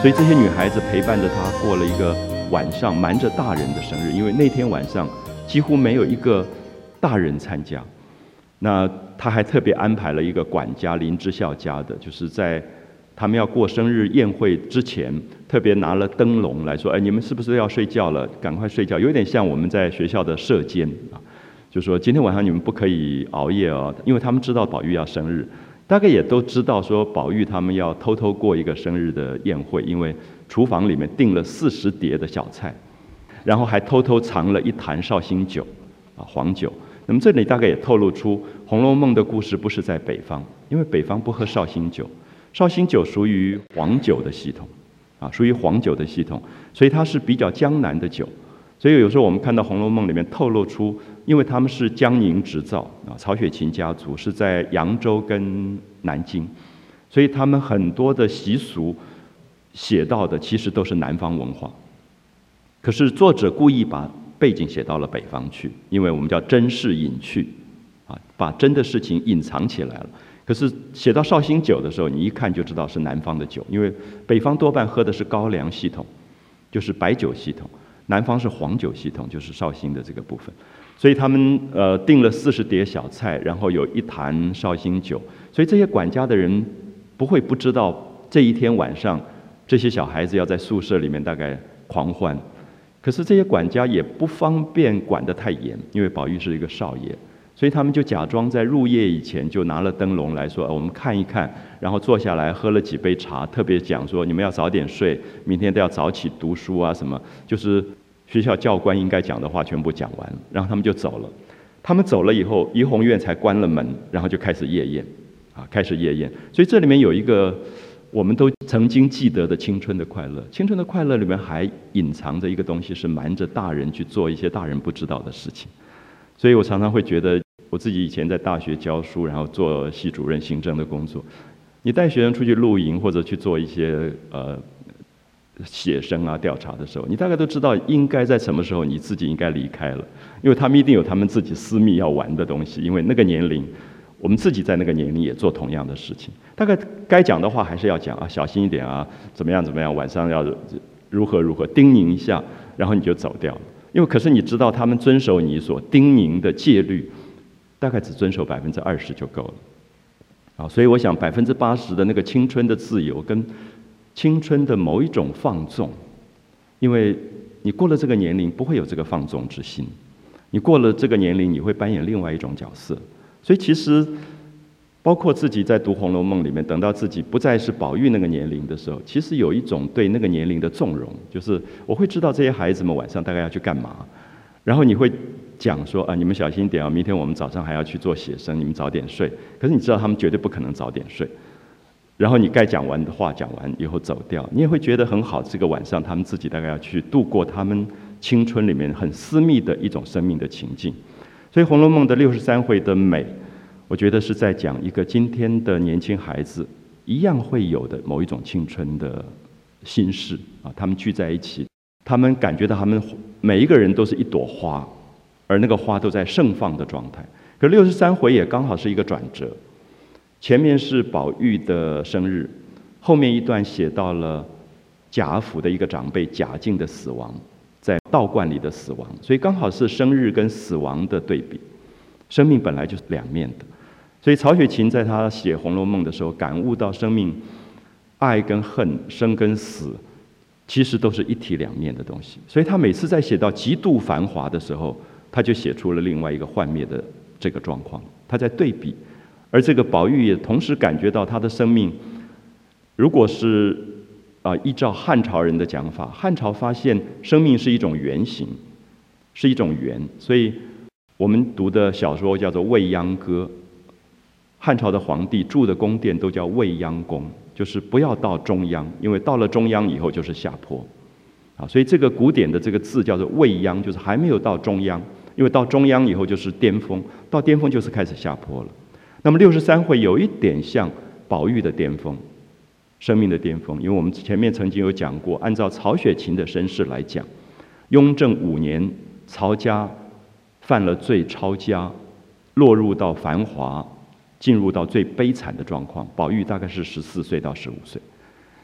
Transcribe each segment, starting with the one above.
所以这些女孩子陪伴着他过了一个晚上瞒着大人的生日，因为那天晚上几乎没有一个大人参加。那他还特别安排了一个管家林之孝家的，就是在他们要过生日宴会之前，特别拿了灯笼来说：“哎，你们是不是要睡觉了？赶快睡觉。”有点像我们在学校的舍监啊，就说今天晚上你们不可以熬夜哦，因为他们知道宝玉要生日，大概也都知道说宝玉他们要偷偷过一个生日的宴会，因为厨房里面订了40碟的小菜，然后还偷偷藏了一坛绍兴酒啊，黄酒。那么这里大概也透露出《红楼梦》的故事不是在北方，因为北方不喝绍兴酒。绍兴酒属于黄酒的系统，啊，属于黄酒的系统，所以它是比较江南的酒。所以有时候我们看到《红楼梦》里面透露出，因为他们是江宁织造啊，曹雪芹家族是在扬州跟南京，所以他们很多的习俗写到的其实都是南方文化。可是作者故意把背景写到了北方去，因为我们叫真事隐去，啊，把真的事情隐藏起来了。可是写到绍兴酒的时候，你一看就知道是南方的酒，因为北方多半喝的是高粱系统，就是白酒系统；南方是黄酒系统，就是绍兴的这个部分。所以他们订了40碟小菜，然后有一坛绍兴酒，所以这些管家的人不会不知道这一天晚上这些小孩子要在宿舍里面大概狂欢。可是这些管家也不方便管得太严，因为宝玉是一个少爷。所以他们就假装在入夜以前就拿了灯笼来说，我们看一看，然后坐下来喝了几杯茶，特别讲说你们要早点睡，明天都要早起读书啊什么，就是学校教官应该讲的话全部讲完了，然后他们就走了。他们走了以后，怡红院才关了门，然后就开始夜宴，啊，开始夜宴。所以这里面有一个我们都曾经记得的青春的快乐，青春的快乐里面还隐藏着一个东西，是瞒着大人去做一些大人不知道的事情。所以我常常会觉得，我自己以前在大学教书，然后做系主任行政的工作，你带学生出去露营或者去做一些写生啊调查的时候，你大概都知道应该在什么时候你自己应该离开了，因为他们一定有他们自己私密要玩的东西，因为那个年龄，我们自己在那个年龄也做同样的事情，大概该讲的话还是要讲啊，小心一点啊，怎么样怎么样，晚上要如何如何，叮咛一下，然后你就走掉了。因为可是你知道，他们遵守你所叮咛的戒律，大概只遵守20%就够了，啊，所以我想80%的那个青春的自由跟青春的某一种放纵，因为你过了这个年龄不会有这个放纵之心，你过了这个年龄你会扮演另外一种角色，所以其实包括自己在读《红楼梦》里面，等到自己不再是宝玉那个年龄的时候，其实有一种对那个年龄的纵容，就是我会知道这些孩子们晚上大概要去干嘛，然后你会讲说啊，你们小心一点啊，明天我们早上还要去做写生，你们早点睡。可是你知道他们绝对不可能早点睡，然后你该讲完的话讲完以后走掉，你也会觉得很好。这个晚上他们自己大概要去度过他们青春里面很私密的一种生命的情境。所以《红楼梦》的63回的美，我觉得是在讲一个今天的年轻孩子一样会有的某一种青春的心事啊，他们聚在一起，他们感觉到他们每一个人都是一朵花，而那个花都在盛放的状态。可63回也刚好是一个转折，前面是宝玉的生日，后面一段写到了贾府的一个长辈贾敬的死亡，在道观里的死亡，所以刚好是生日跟死亡的对比。生命本来就是两面的，所以曹雪芹在他写《红楼梦》的时候，感悟到生命爱跟恨、生跟死，其实都是一体两面的东西。所以他每次在写到极度繁华的时候，他就写出了另外一个幻灭的这个状况，他在对比。而这个宝玉也同时感觉到他的生命，如果是依照汉朝人的讲法，汉朝发现生命是一种圆形，是一种圆，所以我们读的小说叫做《未央歌》，汉朝的皇帝住的宫殿都叫未央宫，就是不要到中央，因为到了中央以后就是下坡，啊，所以这个古典的这个字叫做未央，就是还没有到中央，因为到中央以后就是巅峰，到巅峰就是开始下坡了。那么63回有一点像宝玉的巅峰，生命的巅峰，因为我们前面曾经有讲过，按照曹雪芹的身世来讲，雍正5年，曹家犯了罪，抄家，落入到繁华，进入到最悲惨的状况。宝玉大概是14岁到15岁，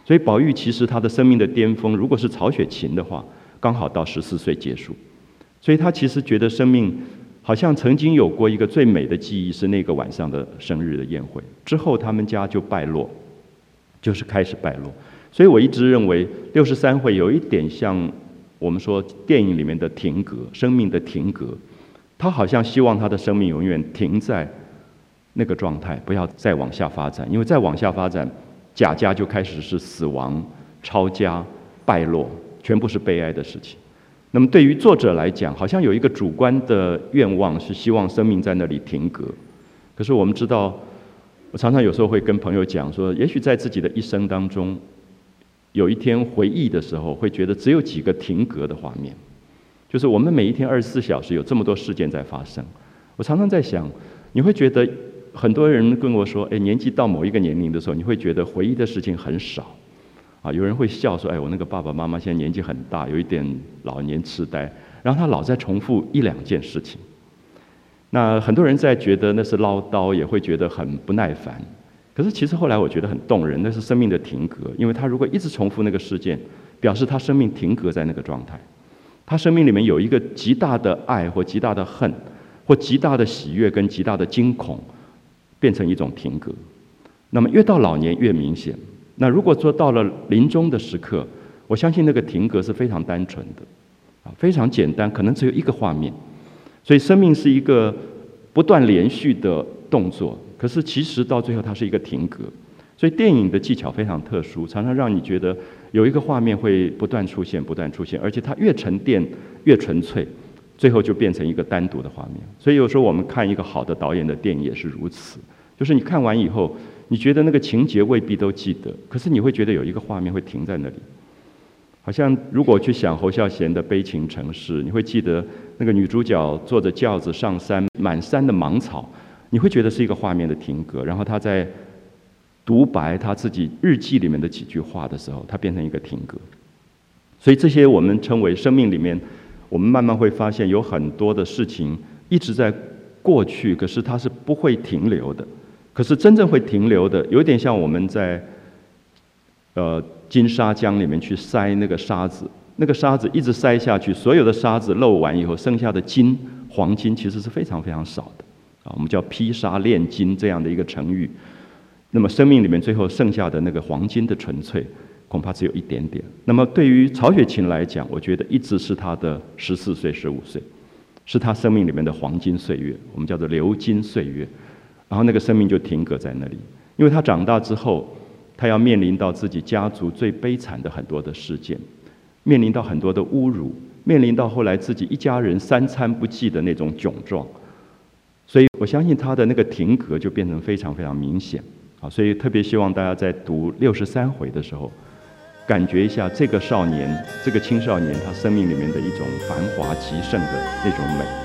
所以宝玉其实他的生命的巅峰，如果是曹雪芹的话，刚好到14岁结束。所以他其实觉得生命好像曾经有过一个最美的记忆，是那个晚上的生日的宴会。之后他们家就败落，就是开始败落。所以我一直认为63回有一点像我们说电影里面的停格，生命的停格。他好像希望他的生命永远停在那个状态，不要再往下发展，因为再往下发展，贾家就开始是死亡、抄家、败落，全部是悲哀的事情。那么对于作者来讲，好像有一个主观的愿望是希望生命在那里停格。可是我们知道，我常常有时候会跟朋友讲说，也许在自己的一生当中，有一天回忆的时候，会觉得只有几个停格的画面。就是我们每一天24小时有这么多事件在发生，我常常在想，你会觉得很多人跟我说，年纪到某一个年龄的时候，你会觉得回忆的事情很少，有人会笑说，我那个爸爸妈妈现在年纪很大，有一点老年痴呆，然后他老在重复1、2件事情。那很多人在觉得那是唠叨，也会觉得很不耐烦。可是其实后来我觉得很动人，那是生命的停格，因为他如果一直重复那个事件，表示他生命停格在那个状态。他生命里面有一个极大的爱或极大的恨，或极大的喜悦跟极大的惊恐，变成一种停格。那么越到老年越明显。那如果说到了临终的时刻，我相信那个停格是非常单纯的，非常简单，可能只有一个画面。所以生命是一个不断连续的动作，可是其实到最后它是一个停格。所以电影的技巧非常特殊，常常让你觉得有一个画面会不断出现，不断出现，而且它越沉淀越纯粹，最后就变成一个单独的画面。所以有时候我们看一个好的导演的电影也是如此，就是你看完以后，你觉得那个情节未必都记得，可是你会觉得有一个画面会停在那里。好像如果去想侯孝贤的《悲情城市》，你会记得那个女主角坐着轿子上山，满山的芒草，你会觉得是一个画面的停格，然后她在独白他自己日记里面的几句话的时候，它变成一个停格。所以这些我们称为生命里面，我们慢慢会发现有很多的事情一直在过去，可是它是不会停留的。可是真正会停留的，有点像我们在金沙江里面去筛那个沙子，那个沙子一直筛下去，所有的沙子漏完以后，剩下的金黄金其实是非常非常少的。我们叫劈沙炼金这样的一个成语。那么生命里面最后剩下的那个黄金的纯粹，恐怕只有一点点。那么对于曹雪芹来讲，我觉得一直是他的14岁、15岁，是他生命里面的黄金岁月，我们叫做流金岁月。然后那个生命就停格在那里，因为他长大之后，他要面临到自己家族最悲惨的很多的事件，面临到很多的侮辱，面临到后来自己一家人3餐不继的那种窘状。所以我相信他的那个停格就变成非常非常明显。所以特别希望大家在读63回的时候，感觉一下这个少年、这个青少年他生命里面的一种繁华极盛的那种美。